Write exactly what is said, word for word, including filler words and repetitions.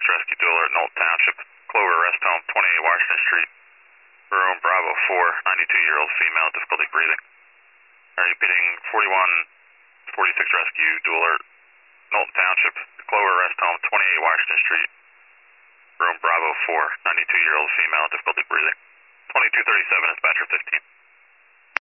Rescue Dual Alert, Knowlton Township, Clover Rest Home, twenty-eight Washington Street, room Bravo four, ninety-two-year-old female, difficulty breathing. Are you repeating forty-one forty-six Rescue Dual Alert, Knowlton Township, Clover Rest Home, twenty-eight Washington Street, room Bravo four, ninety-two-year-old female, difficulty breathing. twenty-two thirty-seven, dispatcher fifteen.